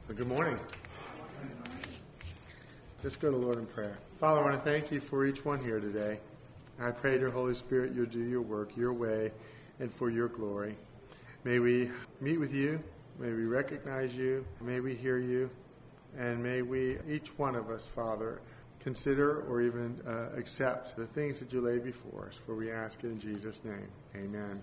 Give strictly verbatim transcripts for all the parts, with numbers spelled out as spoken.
Well, good morning. Let's go to the Lord in prayer. Father, I want to thank you for each one here today. I pray, dear Holy Spirit, you'll do your work, your way, and for your glory. May we meet with you. May we recognize you. May we hear you. And may we, each one of us, Father, consider or even uh, accept the things that you lay before us. For we ask it in Jesus' name. Amen.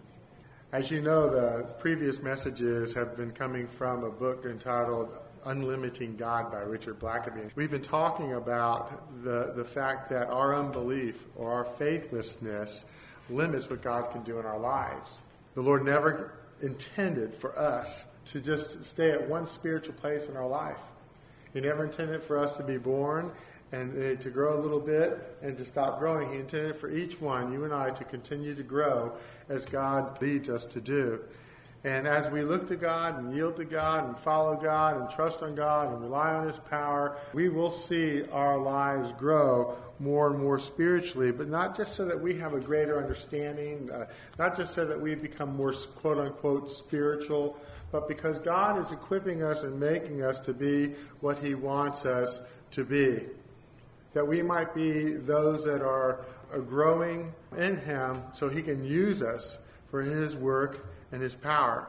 As you know, the previous messages have been coming from a book entitled Unlimiting God by Richard Blackaby. We've been talking about the, the fact that our unbelief or our faithlessness limits what God can do in our lives. The Lord never intended for us to just stay at one spiritual place in our life. He never intended for us to be born and to grow a little bit and to stop growing. He intended for each one, you and I, to continue to grow as God leads us to do. And as we look to God and yield to God and follow God and trust on God and rely on His power, we will see our lives grow more and more spiritually, but not just so that we have a greater understanding, uh, not just so that we become more quote-unquote spiritual, but because God is equipping us and making us to be what He wants us to be. That we might be those that are growing in Him so He can use us for His work and His power.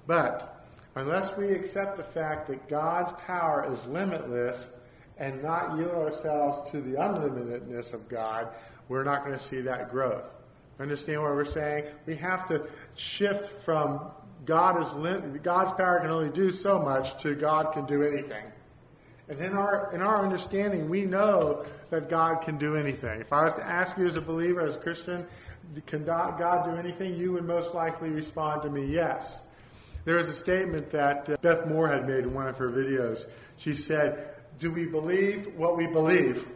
But unless we accept the fact that God's power is limitless and not yield ourselves to the unlimitedness of God, we're not going to see that growth. Understand what we're saying? We have to shift from God is lim- God's power can only do so much to God can do anything. And in our in our understanding, we know that God can do anything. If I was to ask you as a believer, as a Christian, can God do anything? You would most likely respond to me, yes. There is a statement that uh, Beth Moore had made in one of her videos. She said, do we believe what we believe?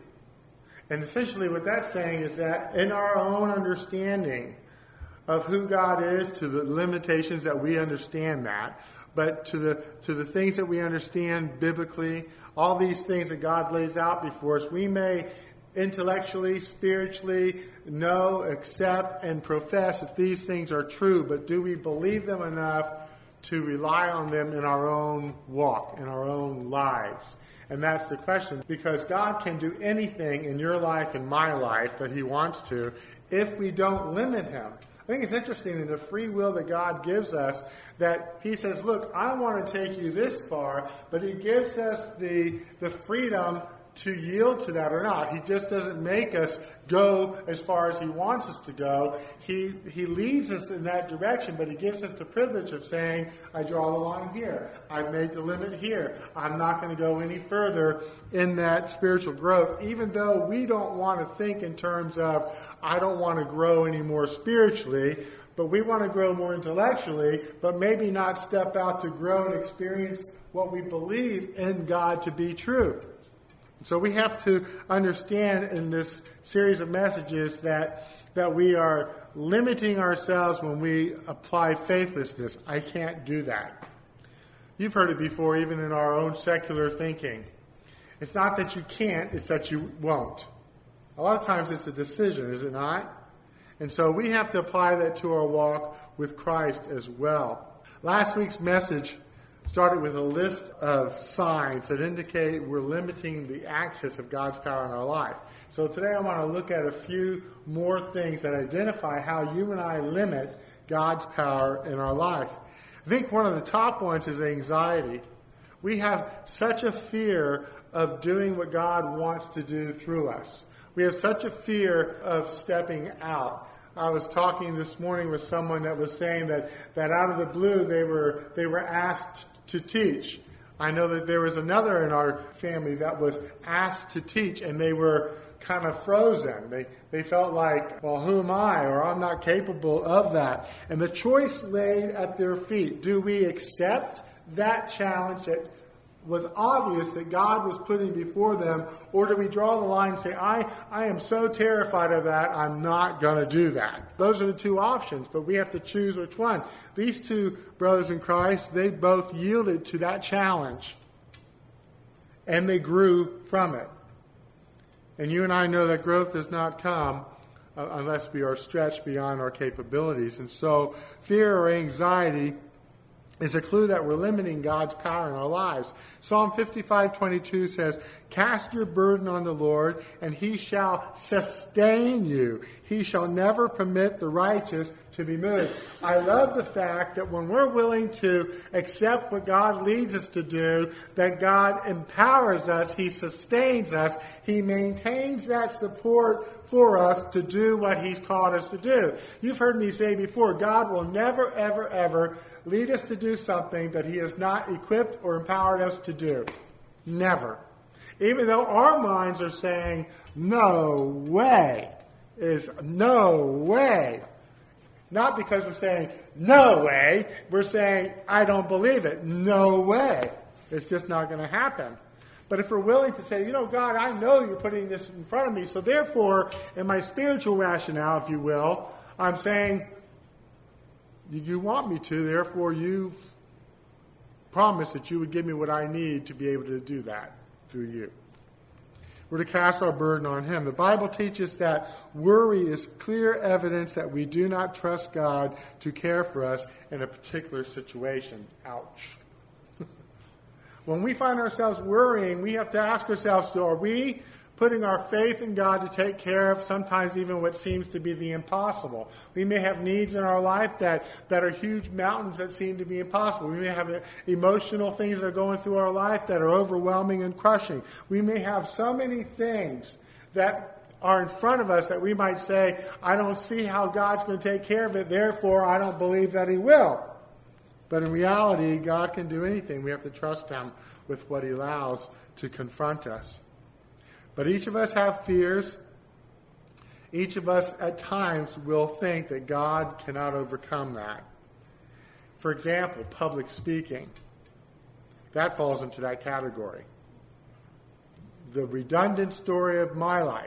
And essentially what that's saying is that in our own understanding of who God is, to the limitations that we understand that, but to the to the things that we understand biblically, all these things that God lays out before us, we may intellectually, spiritually know, accept, and profess that these things are true, but do we believe them enough to rely on them in our own walk, in our own lives? And that's the question, because God can do anything in your life and my life that He wants to if we don't limit Him. I think it's interesting in the free will that God gives us that He says, look, I want to take you this far, but He gives us the, the freedom to yield to that or not. He just doesn't make us go as far as He wants us to go. He He leads us in that direction, but He gives us the privilege of saying, I draw the line here. I've made the limit here. I'm not going to go any further in that spiritual growth, even though we don't want to think in terms of, I don't want to grow any more spiritually, but we want to grow more intellectually, but maybe not step out to grow and experience what we believe in God to be true. So we have to understand in this series of messages that that we are limiting ourselves when we apply faithlessness. I can't do that. You've heard it before, even in our own secular thinking. It's not that you can't, it's that you won't. A lot of times it's a decision, is it not? And so we have to apply that to our walk with Christ as well. Last week's message started with a list of signs that indicate we're limiting the access of God's power in our life. So today I want to look at a few more things that identify how you and I limit God's power in our life. I think one of the top ones is anxiety. We have such a fear of doing what God wants to do through us. We have such a fear of stepping out. I was talking this morning with someone that was saying that, that out of the blue they were they were asked to teach. I know that there was another in our family that was asked to teach, and they were kind of frozen. They they felt like, well, who am I? Or I'm not capable of that. And the choice laid at their feet. Do we accept that challenge that was obvious that God was putting before them, or do we draw the line and say, I, I am so terrified of that, I'm not going to do that? Those are the two options, but we have to choose which one. These two brothers in Christ, they both yielded to that challenge, and they grew from it. And you and I know that growth does not come uh, unless we are stretched beyond our capabilities. And so fear or anxiety is a clue that we're limiting God's power in our lives. Psalm fifty-five twenty-two says, "Cast your burden on the Lord, and he shall sustain you. He shall never permit the righteous to be moved." I love the fact that when we're willing to accept what God leads us to do, that God empowers us, he sustains us, he maintains that support for us to do what he's called us to do. You've heard me say before, God will never, ever, ever lead us to do something that he has not equipped or empowered us to do. Never. Even though our minds are saying, no way, is no way. Not because we're saying, no way, we're saying, I don't believe it. No way. It's just not going to happen. But if we're willing to say, you know, God, I know you're putting this in front of me, so therefore, in my spiritual rationale, if you will, I'm saying, you want me to, therefore you've promised that you would give me what I need to be able to do that through you. We're to cast our burden on him. The Bible teaches that worry is clear evidence that we do not trust God to care for us in a particular situation. Ouch. When we find ourselves worrying, we have to ask ourselves, are we putting our faith in God to take care of sometimes even what seems to be the impossible? We may have needs in our life that, that are huge mountains that seem to be impossible. We may have emotional things that are going through our life that are overwhelming and crushing. We may have so many things that are in front of us that we might say, I don't see how God's going to take care of it, therefore I don't believe that he will. But in reality, God can do anything. We have to trust him with what he allows to confront us. But each of us have fears. Each of us at times will think that God cannot overcome that. For example, public speaking. That falls into that category. The redundant story of my life.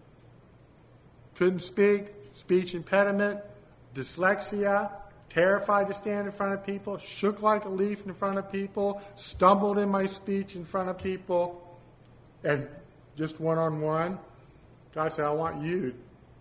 Couldn't speak, speech impediment, dyslexia, terrified to stand in front of people, shook like a leaf in front of people, stumbled in my speech in front of people, and just one-on-one. God said, I want you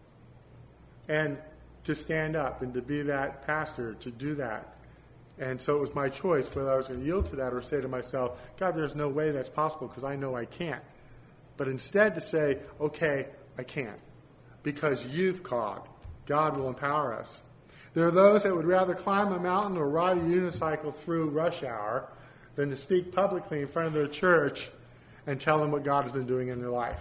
and to stand up and to be that pastor, to do that. And so it was my choice whether I was going to yield to that or say to myself, God, there's no way that's possible because I know I can't. But instead to say, okay, I can't because you've called. God will empower us. There are those that would rather climb a mountain or ride a unicycle through rush hour than to speak publicly in front of their church and tell them what God has been doing in their life.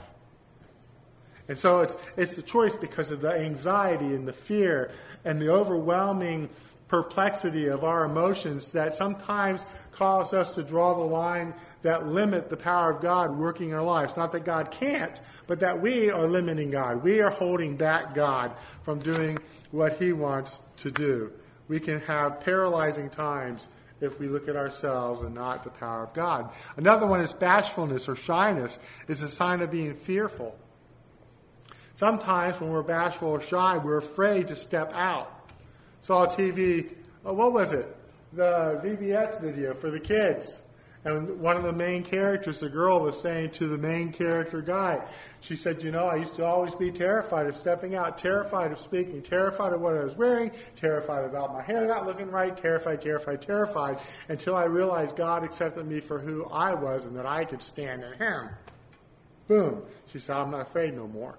And so it's it's the choice because of the anxiety and the fear and the overwhelming perplexity of our emotions that sometimes cause us to draw the line that limit the power of God working in our lives. Not that God can't, but that we are limiting God. We are holding back God from doing what he wants to do. We can have paralyzing times if we look at ourselves and not the power of God. Another one is bashfulness or shyness is a sign of being fearful. Sometimes when we're bashful or shy, we're afraid to step out. Saw a T V, oh, what was it? The V B S video for the kids. And one of the main characters, the girl, was saying to the main character guy, she said, you know, I used to always be terrified of stepping out, terrified of speaking, terrified of what I was wearing, terrified about my hair not looking right, terrified, terrified, terrified, until I realized God accepted me for who I was and that I could stand in him. Boom. She said, I'm not afraid no more.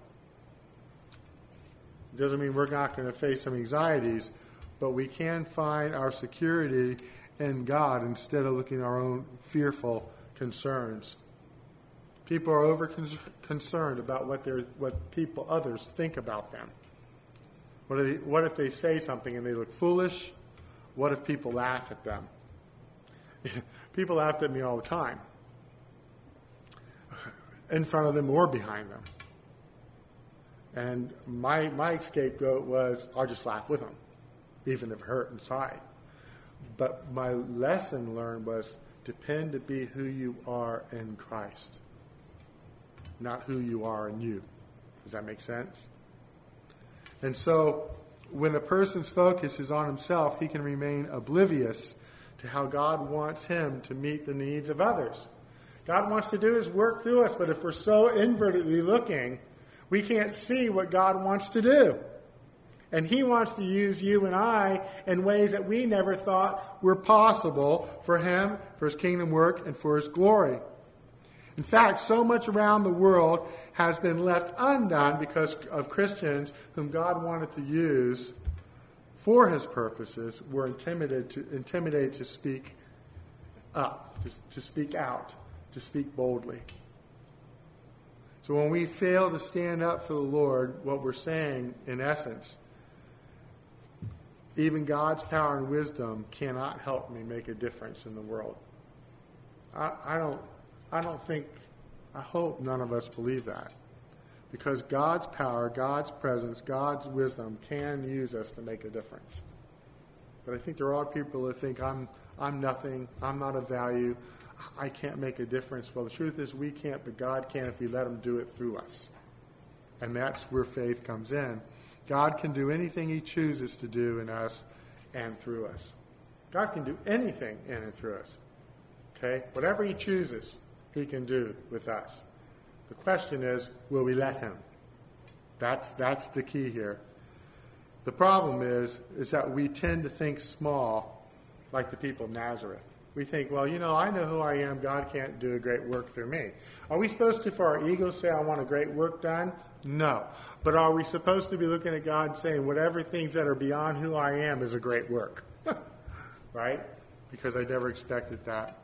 It doesn't mean we're not going to face some anxieties, but we can find our security in God instead of looking at our own fearful concerns. People are over concerned about what they're, what people, others think about them. What if, they, what if they say something and they look foolish? What if people laugh at them? People laughed at me all the time, in front of them or behind them. And my my scapegoat was, I'll just laugh with them, even if it hurt inside. But my lesson learned was, depend to be who you are in Christ, not who you are in you. Does that make sense? And so when a person's focus is on himself, he can remain oblivious to how God wants him to meet the needs of others. God wants to do his work through us, but if we're so inwardly looking, we can't see what God wants to do. And he wants to use you and I in ways that we never thought were possible for him, for his kingdom work, and for his glory. In fact, so much around the world has been left undone because of Christians whom God wanted to use for his purposes were intimidated to, intimidated to speak up, to, to speak out, to speak boldly. So when we fail to stand up for the Lord, what we're saying, in essence, even God's power and wisdom cannot help me make a difference in the world. I, I don't I don't think, I hope none of us believe that. Because God's power, God's presence, God's wisdom can use us to make a difference. But I think there are people that think, I'm I'm nothing, I'm not of value, I can't make a difference. Well, the truth is we can't, but God can if we let him do it through us. And that's where faith comes in. God can do anything he chooses to do in us and through us. God can do anything in and through us. Okay? Whatever he chooses, he can do with us. The question is, will we let him? That's that's the key here. The problem is, is that we tend to think small, like the people of Nazareth. We think, well, you know, I know who I am. God can't do a great work through me. Are we supposed to, for our ego, say, I want a great work done? No. But are we supposed to be looking at God and saying, whatever things that are beyond who I am is a great work? Right? Because I never expected that.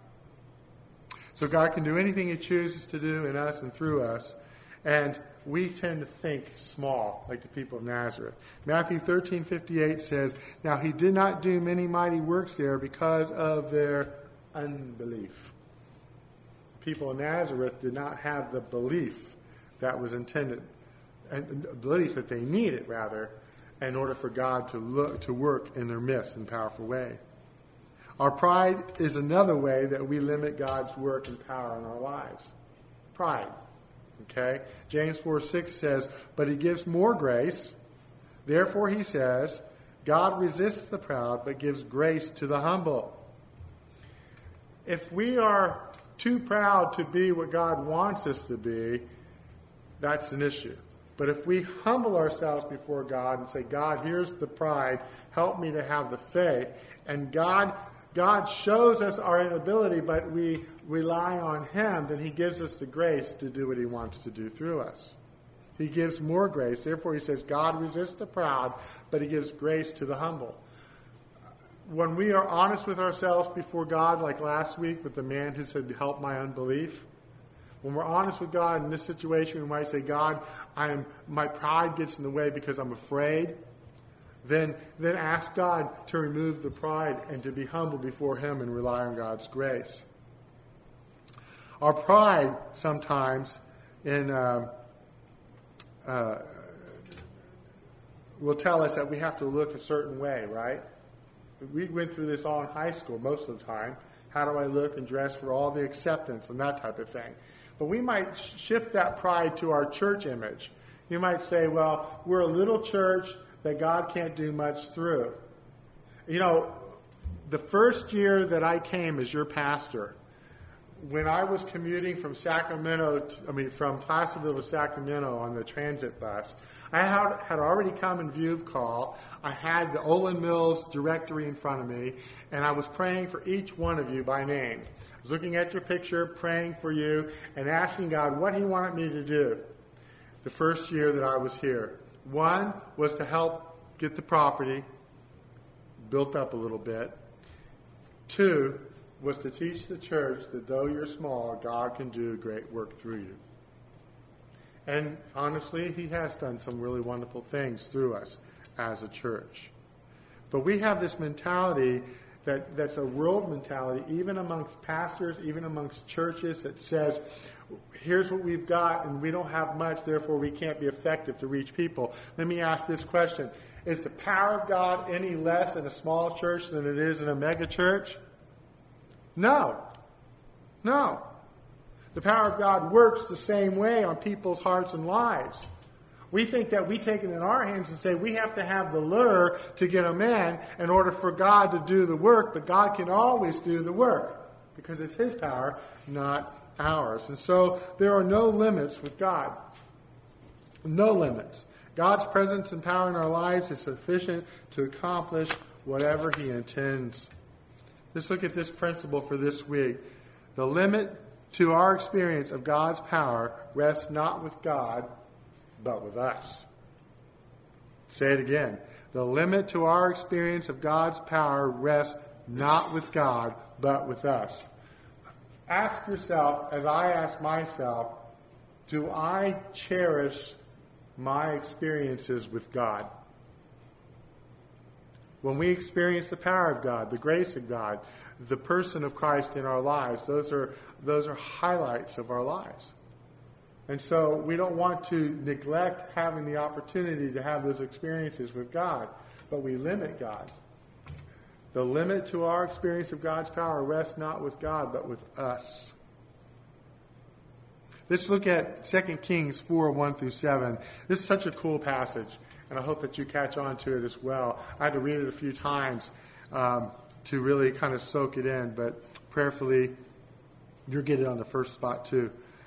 So God can do anything he chooses to do in us and through us. And we tend to think small, like the people of Nazareth. Matthew thirteen fifty-eight says, now he did not do many mighty works there because of their unbelief. People of Nazareth did not have the belief that was intended, and belief that they needed, rather, in order for God to look to work in their midst in a powerful way. Our pride is another way that we limit God's work and power in our lives. Pride. Okay? James four six says, but he gives more grace. Therefore he says, God resists the proud, but gives grace to the humble. If we are too proud to be what God wants us to be, that's an issue. But if we humble ourselves before God and say, God, here's the pride, help me to have the faith, and God God shows us our inability, but we rely on him, then he gives us the grace to do what he wants to do through us. He gives more grace. Therefore, he says, God resists the proud, but he gives grace to the humble. When we are honest with ourselves before God, like last week with the man who said, help my unbelief, when we're honest with God in this situation, we might say, God, I am, my pride gets in the way because I'm afraid. Then, then ask God to remove the pride and to be humble before him and rely on God's grace. Our pride sometimes in, uh, uh, will tell us that we have to look a certain way, right? We went through this all in high school most of the time. How do I look and dress for all the acceptance and that type of thing? But we might shift that pride to our church image. You might say, well, we're a little church that God can't do much through. You know, the first year that I came as your pastor, when I was commuting from Sacramento, to, I mean, from Placerville to Sacramento on the transit bus, I had, had already come in view of call. I had the Olin Mills directory in front of me, and I was praying for each one of you by name. I was looking at your picture, praying for you, and asking God what he wanted me to do the first year that I was here. One was to help get the property built up a little bit. Two was to teach the church that though you're small, God can do great work through you. And honestly, he has done some really wonderful things through us as a church. But we have this mentality that, that's a world mentality, even amongst pastors, even amongst churches, that says, here's what we've got, and we don't have much, therefore we can't be effective to reach people. Let me ask this question. Is the power of God any less in a small church than it is in a mega church? No. No. The power of God works the same way on people's hearts and lives. We think that we take it in our hands and say we have to have the lure to get them in in order for God to do the work, but God can always do the work because it's his power, not ours. And so there are no limits with God. No limits. God's presence and power in our lives is sufficient to accomplish whatever he intends. Let's look at this principle for this week. The limit to our experience of God's power rests not with God, but with us. Say it again. The limit to our experience of God's power rests not with God, but with us. Ask yourself, as I ask myself, do I cherish my experiences with God? When we experience the power of God, the grace of God, the person of Christ in our lives, those are those are highlights of our lives. And so we don't want to neglect having the opportunity to have those experiences with God, but we limit God. The limit to our experience of God's power rests not with God, but with us. Let's look at Second Kings four, one through seven. This is such a cool passage, and I hope that you catch on to it as well. I had to read it a few times um, to really kind of soak it in, but prayerfully, you'll get it on the first spot too.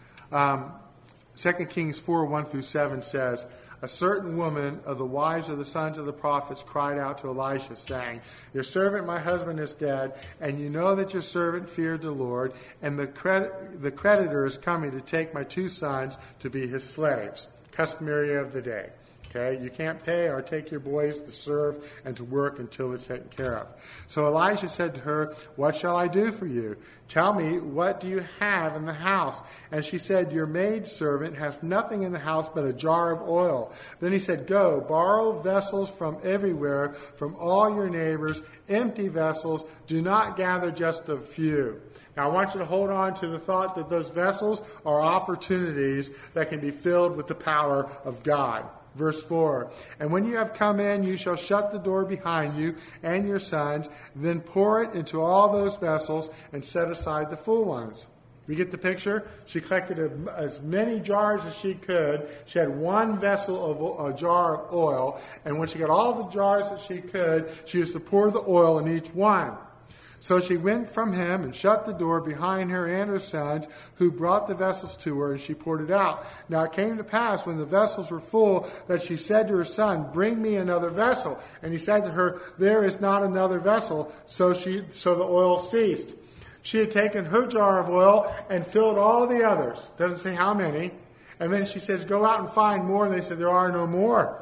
Um, Second Kings four, one through seven says, a certain woman of the wives of the sons of the prophets cried out to Elisha, saying, your servant, my husband, is dead, and you know that your servant feared the Lord, and the, cred- the creditor is coming to take my two sons to be his slaves, customary of the day. Okay, you can't pay or take your boys to serve and to work until it's taken care of. So Elijah said to her, what shall I do for you? Tell me, what do you have in the house? And she said, your maidservant has nothing in the house but a jar of oil. Then he said, go, borrow vessels from everywhere, from all your neighbors, empty vessels. Do not gather just a few. Now I want you to hold on to the thought that those vessels are opportunities that can be filled with the power of God. Verse four, and when you have come in, you shall shut the door behind you and your sons, then pour it into all those vessels and set aside the full ones. You get the picture? She collected a, as many jars as she could. She had one vessel of a jar of oil, and when she got all the jars that she could, she used to pour the oil in each one. So she went from him and shut the door behind her and her sons, who brought the vessels to her, and she poured it out. Now it came to pass, when the vessels were full, that she said to her son, bring me another vessel. And he said to her, there is not another vessel. So she, so the oil ceased. She had taken her jar of oil and filled all the others. Doesn't say how many. And then she says, go out and find more. And they said, there are no more.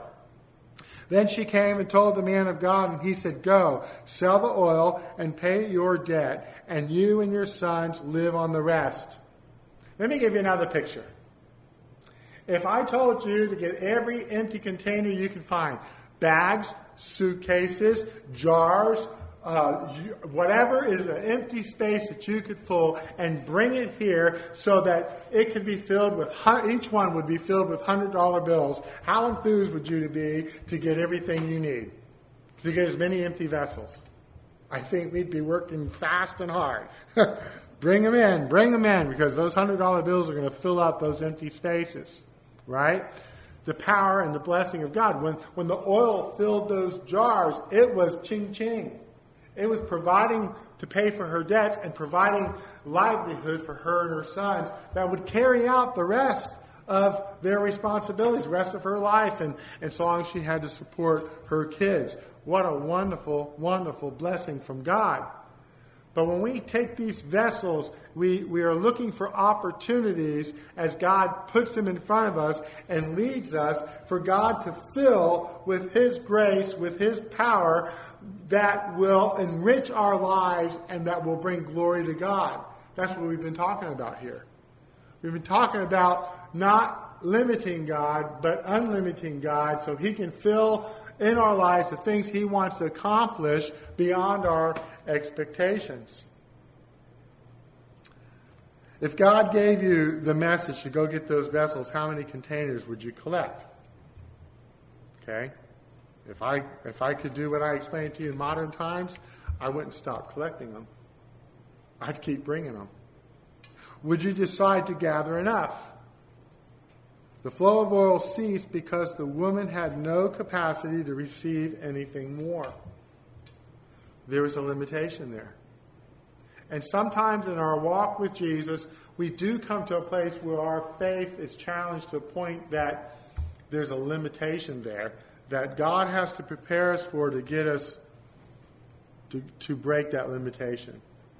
Then she came and told the man of God, and he said, go, sell the oil and pay your debt, and you and your sons live on the rest. Let me give you another picture. If I told you to get every empty container you can find, bags, suitcases, jars, uh, whatever is an empty space that you could fill, and bring it here so that it could be filled with, each one would be filled with one hundred dollar bills, how enthused would you be to get everything you need? To get as many empty vessels? I think we'd be working fast and hard. Bring them in, bring them in, because those one hundred dollar bills are going to fill up those empty spaces, right? The power and the blessing of God. When, when the oil filled those jars, it was ching-ching. It was providing to pay for her debts and providing livelihood for her and her sons that would carry out the rest of their responsibilities, the rest of her life, and, and so long as she had to support her kids. What a wonderful, wonderful blessing from God. But when we take these vessels, we, we are looking for opportunities as God puts them in front of us and leads us for God to fill with His grace, with His power, that will enrich our lives and that will bring glory to God. That's what we've been talking about here. We've been talking about not limiting God, but unlimiting God so He can fill in our lives the things He wants to accomplish beyond our expectations. If God gave you the message to go get those vessels, how many containers would you collect? Okay? If I if I could do what I explained to you in modern times, I wouldn't stop collecting them. I'd keep bringing them. Would you decide to gather enough? The flow of oil ceased because the woman had no capacity to receive anything more. There was a limitation there. And sometimes in our walk with Jesus, we do come to a place where our faith is challenged to a point that there's a limitation there that God has to prepare us for to get us to, to break that limitation.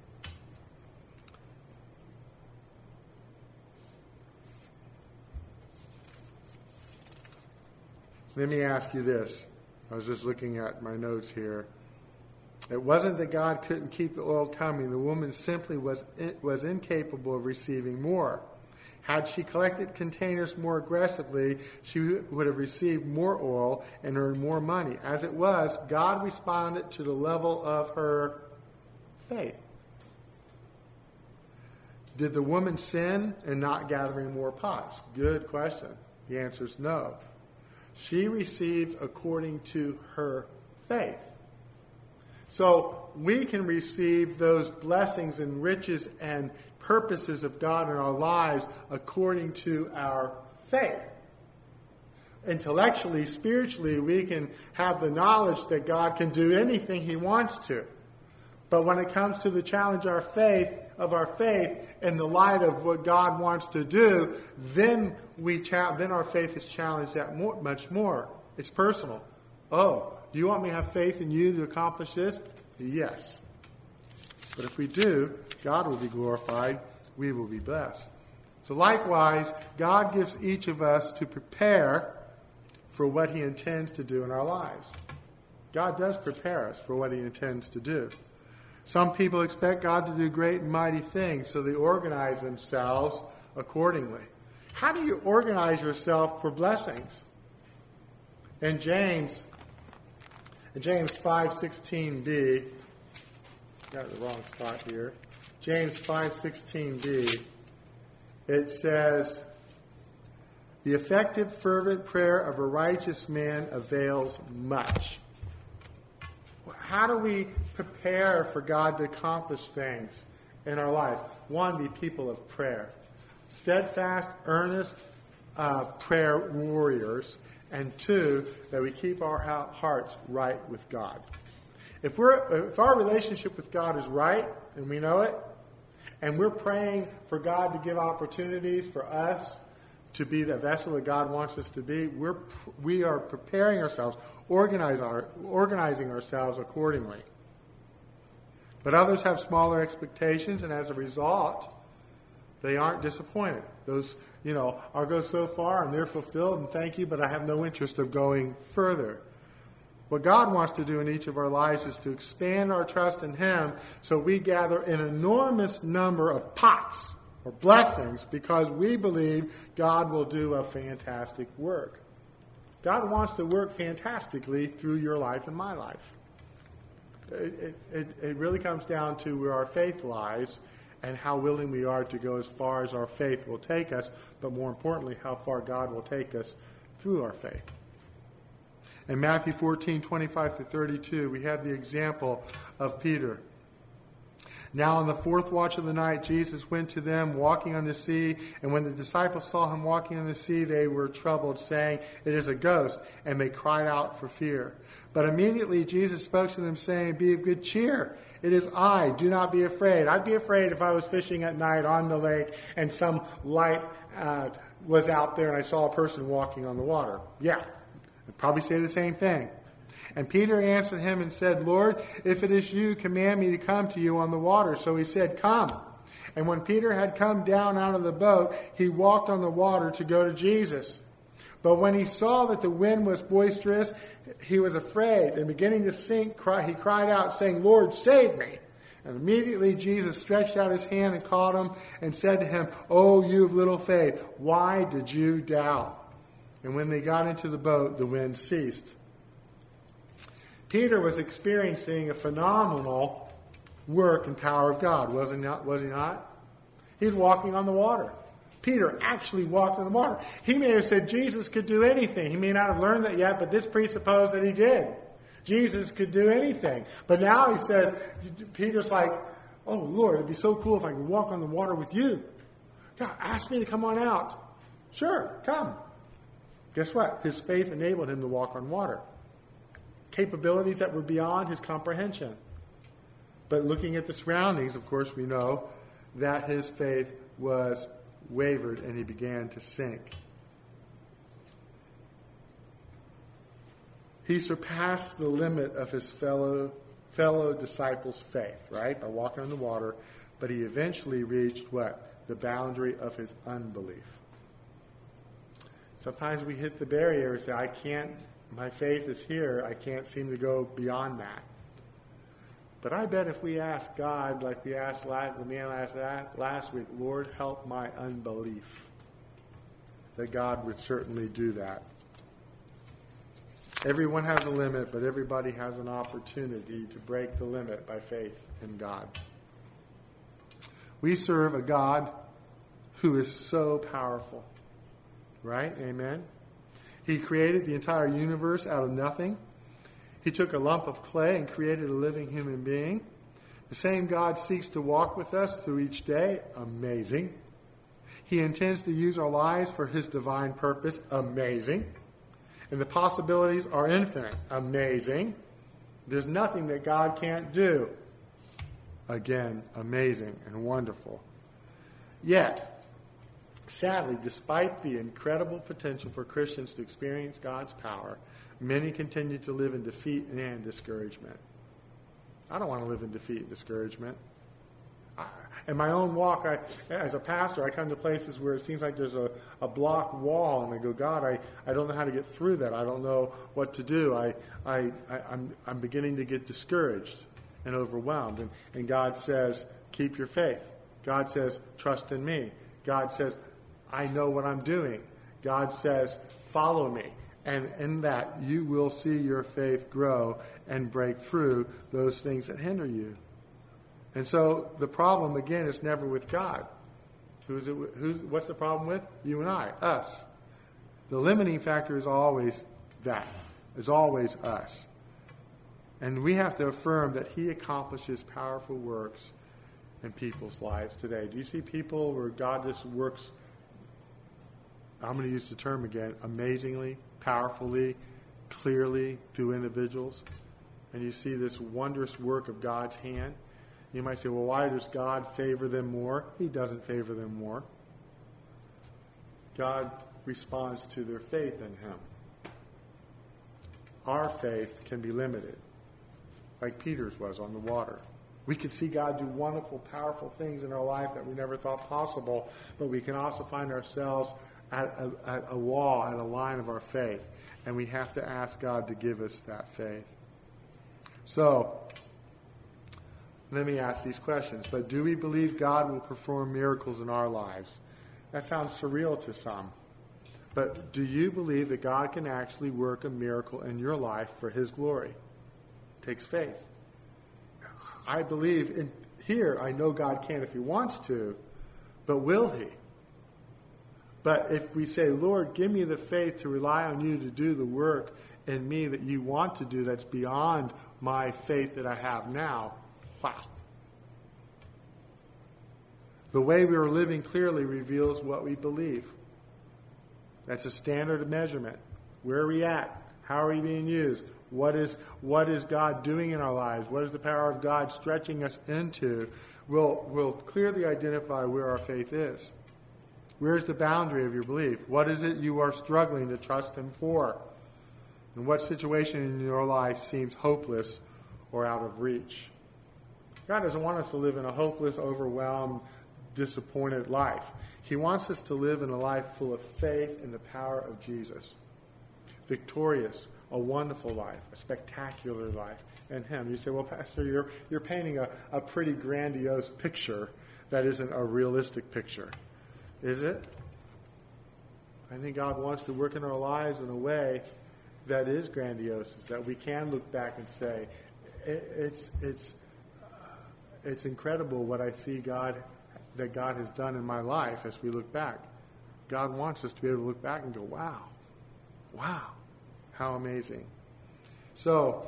Let me ask you this. I was just looking at my notes here. It wasn't that God couldn't keep the oil coming. The woman simply was was incapable of receiving more. Had she collected containers more aggressively, she would have received more oil and earned more money. As it was, God responded to the level of her faith. Did the woman sin in not gathering more pots? Good question. The answer is no. She received according to her faith. So we can receive those blessings and riches and purposes of God in our lives according to our faith. Intellectually, spiritually, we can have the knowledge that God can do anything he wants to. But when it comes to the challenge our faith of our faith in the light of what God wants to do, then we cha- then our faith is challenged that more, much more. It's personal. Oh, do you want me to have faith in you to accomplish this? Yes. But if we do, God will be glorified. We will be blessed. So likewise, God gives each of us to prepare for what he intends to do in our lives. God does prepare us for what he intends to do. Some people expect God to do great and mighty things, so they organize themselves accordingly. How do you organize yourself for blessings? In James, in James five sixteen b, got the wrong spot here. James five sixteen b, it says, "The effective, fervent prayer of a righteous man avails much." How do we prepare for God to accomplish things in our lives? One, be people of prayer. Steadfast, earnest uh, prayer warriors. And two, that we keep our hearts right with God. If we're, if our relationship with God is right, and we know it, and we're praying for God to give opportunities for us to be the vessel that God wants us to be, we're, we are preparing ourselves, organize our, organizing ourselves accordingly. But others have smaller expectations, and as a result, they aren't disappointed. Those, you know, I'll go so far and they're fulfilled and thank you, but I have no interest of going further. What God wants to do in each of our lives is to expand our trust in him so we gather an enormous number of pots or blessings because we believe God will do a fantastic work. God wants to work fantastically through your life and my life. It, it, it really comes down to where our faith lies and how willing we are to go as far as our faith will take us, but more importantly, how far God will take us through our faith. In Matthew fourteen, twenty-five to thirty-two, we have the example of Peter. Now on the fourth watch of the night, Jesus went to them walking on the sea, and when the disciples saw him walking on the sea, they were troubled, saying, "It is a ghost," and they cried out for fear. But immediately Jesus spoke to them, saying, "Be of good cheer. It is I. Do not be afraid." I'd be afraid if I was fishing at night on the lake and some light uh, was out there and I saw a person walking on the water. Yeah, I'd probably say the same thing. And Peter answered him and said, "Lord, if it is you, command me to come to you on the water." So he said, "Come." And when Peter had come down out of the boat, he walked on the water to go to Jesus. But when he saw that the wind was boisterous, he was afraid, and beginning to sink, he cried out, saying, "Lord, save me." And immediately Jesus stretched out his hand and caught him and said to him, "Oh, you of little faith, why did you doubt?" And when they got into the boat, the wind ceased. Peter was experiencing a phenomenal work and power of God, was he not? Was he not? He was walking on the water. Peter actually walked on the water. He may have said Jesus could do anything. He may not have learned that yet, but this presupposed that he did. Jesus could do anything. But now he says, Peter's like, "Oh, Lord, it'd be so cool if I could walk on the water with you. God, ask me to come on out." Sure, come. Guess what? His faith enabled him to walk on water. Capabilities that were beyond his comprehension. But looking at the surroundings, of course, we know that his faith was wavered and he began to sink. He surpassed the limit of his fellow fellow disciples' faith, right, by walking on the water, but he eventually reached what? The boundary of his unbelief. Sometimes we hit the barrier and say, I can't, my faith is here, I can't seem to go beyond that. But I bet if we ask God, like we asked last, the man asked that last week, Lord, help my unbelief, that God would certainly do that. Everyone has a limit, but everybody has an opportunity to break the limit by faith in God. We serve a God who is so powerful. Right? Amen? He created the entire universe out of nothing. He took a lump of clay and created a living human being. The same God seeks to walk with us through each day. Amazing. He intends to use our lives for his divine purpose. Amazing. And the possibilities are infinite. Amazing. There's nothing that God can't do. Again, amazing and wonderful. Yet, sadly, despite the incredible potential for Christians to experience God's power, many continue to live in defeat and discouragement. I don't want to live in defeat and discouragement. I, in my own walk, I, as a pastor, I come to places where it seems like there's a, a block wall, and I go, God, I, I don't know how to get through that. I don't know what to do. I, I, I, I'm, I'm beginning to get discouraged and overwhelmed. And, and God says, keep your faith. God says, trust in me. God says, I know what I'm doing. God says, follow me. And in that, you will see your faith grow and break through those things that hinder you. And so the problem, again, is never with God. Who's it? Who's? What's the problem with? You and I, us. The limiting factor is always that. Is always us. And we have to affirm that he accomplishes powerful works in people's lives today. Do you see people where God just works, I'm going to use the term again, amazingly, powerfully, clearly through individuals? And you see this wondrous work of God's hand. You might say, well, why does God favor them more? He doesn't favor them more. God responds to their faith in him. Our faith can be limited, like Peter's was on the water. We can see God do wonderful, powerful things in our life that we never thought possible, but we can also find ourselves at a, at a wall, at a line of our faith, and we have to ask God to give us that faith. So, let me ask these questions. But do we believe God will perform miracles in our lives? That sounds surreal to some. But do you believe that God can actually work a miracle in your life for his glory? It takes faith. I believe in here, I know God can if he wants to, but will he? But if we say, Lord, give me the faith to rely on you to do the work in me that you want to do that's beyond my faith that I have now, wow. The way we are living clearly reveals what we believe. That's a standard of measurement. Where are we at? How are we being used? What is, what is God doing in our lives? What is the power of God stretching us into? We'll, we'll clearly identify where our faith is. Where's the boundary of your belief? What is it you are struggling to trust him for? And what situation in your life seems hopeless or out of reach? God doesn't want us to live in a hopeless, overwhelmed, disappointed life. He wants us to live in a life full of faith in the power of Jesus. Victorious, a wonderful life, a spectacular life in him. You say, well, Pastor, you're, you're painting a, a pretty grandiose picture that isn't a realistic picture. Is it? I think God wants to work in our lives in a way that is grandiose, is that we can look back and say, it, it's it's uh, it's incredible what I see God that God has done in my life as we look back. God wants us to be able to look back and go, wow, wow, how amazing. So,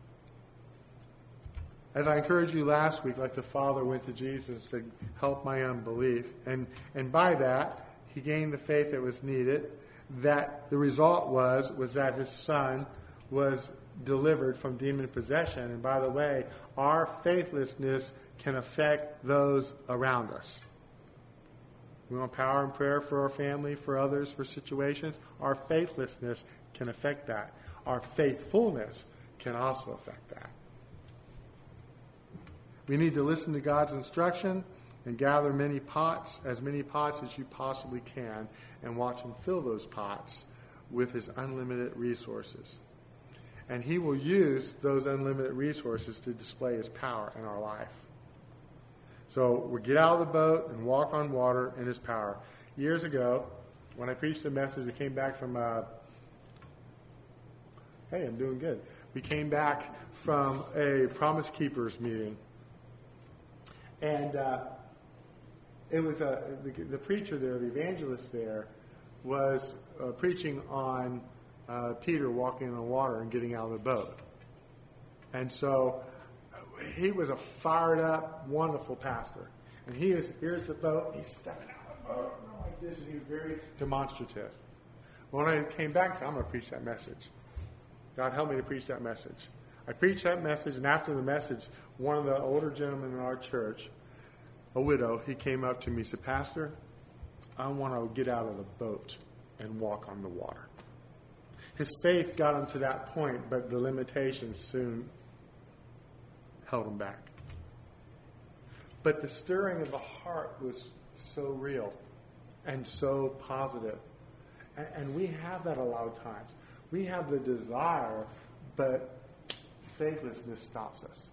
as I encouraged you last week, like the Father went to Jesus and said, help my unbelief. And, and by that, he gained the faith that was needed. That the result was, was that his son was delivered from demon possession. And by the way, our faithlessness can affect those around us. We want power and prayer for our family, for others, for situations. Our faithlessness can affect that. Our faithfulness can also affect that. We need to listen to God's instruction and gather many pots, as many pots as you possibly can, and watch him fill those pots with his unlimited resources. And he will use those unlimited resources to display his power in our life. So we get out of the boat and walk on water in his power. Years ago, when I preached a message, we came back from, uh, hey, I'm doing good. We came back from a Promise Keepers meeting. And uh, it was a, the, the preacher there, the evangelist there, was uh, preaching on uh, Peter walking on water and getting out of the boat. And so he was a fired up, wonderful pastor. And he is, here's the boat, he's stepping out of the boat like this, and he was very demonstrative. When I came back, I said, I'm going to preach that message. God help me to preach that message. I preached that message, and after the message, one of the older gentlemen in our church, a widow, he came up to me and said, Pastor, I want to get out of the boat and walk on the water. His faith got him to that point, but the limitations soon held him back. But the stirring of the heart was so real and so positive. And, and we have that a lot of times. We have the desire, but faithlessness stops us.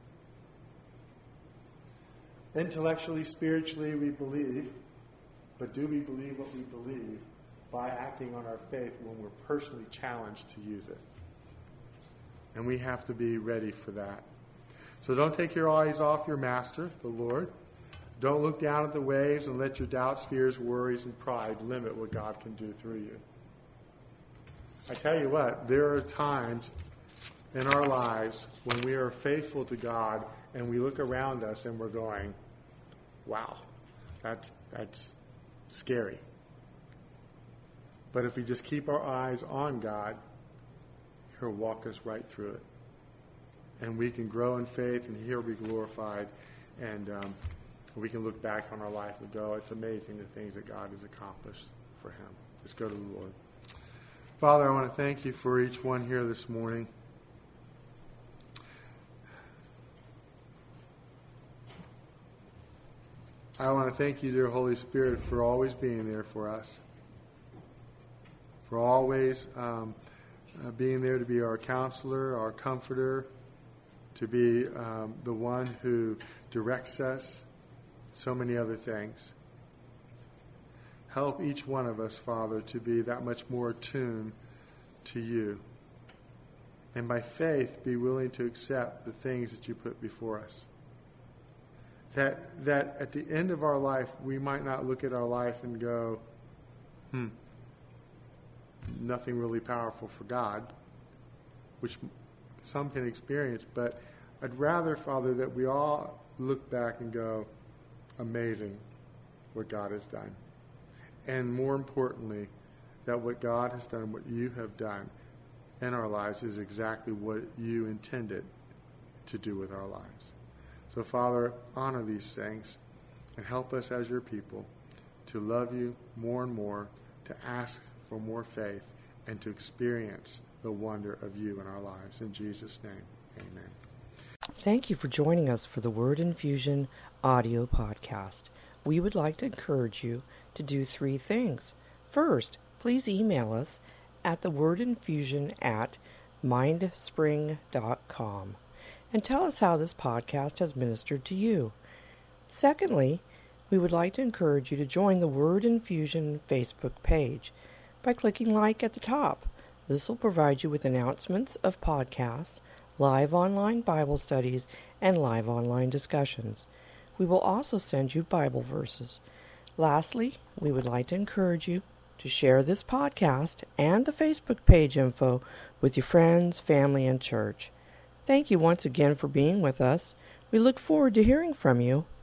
Intellectually, spiritually, we believe, but do we believe what we believe by acting on our faith when we're personally challenged to use it? And we have to be ready for that. So don't take your eyes off your master, the Lord. Don't look down at the waves and let your doubts, fears, worries, and pride limit what God can do through you. I tell you what, there are times in our lives when we are faithful to God and we look around us and we're going, wow, that's, that's scary. But if we just keep our eyes on God, he'll walk us right through it. And we can grow in faith, and he'll be glorified. And um, we can look back on our life and go, it's amazing the things that God has accomplished for him. Let's go to the Lord. Father, I want to thank you for each one here this morning. I want to thank you, dear Holy Spirit, for always being there for us. For always um, uh, being there to be our counselor, our comforter, to be um, the one who directs us, so many other things. Help each one of us, Father, to be that much more attuned to you. And by faith, be willing to accept the things that you put before us. That, that at the end of our life, we might not look at our life and go, hmm, nothing really powerful for God, which some can experience, but I'd rather, Father, that we all look back and go, amazing what God has done. And more importantly, that what God has done, what you have done in our lives is exactly what you intended to do with our lives. So, Father, honor these things and help us as your people to love you more and more, to ask for more faith, and to experience the wonder of you in our lives. In Jesus' name, amen. Thank you for joining us for the Word Infusion audio podcast. We would like to encourage you to do three things. First, please email us at thewordinfusion at mindspring dot com and tell us how this podcast has ministered to you. Secondly, we would like to encourage you to join the Word Infusion Facebook page by clicking like at the top. This will provide you with announcements of podcasts, live online Bible studies, and live online discussions. We will also send you Bible verses. Lastly, we would like to encourage you to share this podcast and the Facebook page info with your friends, family, and church. Thank you once again for being with us. We look forward to hearing from you.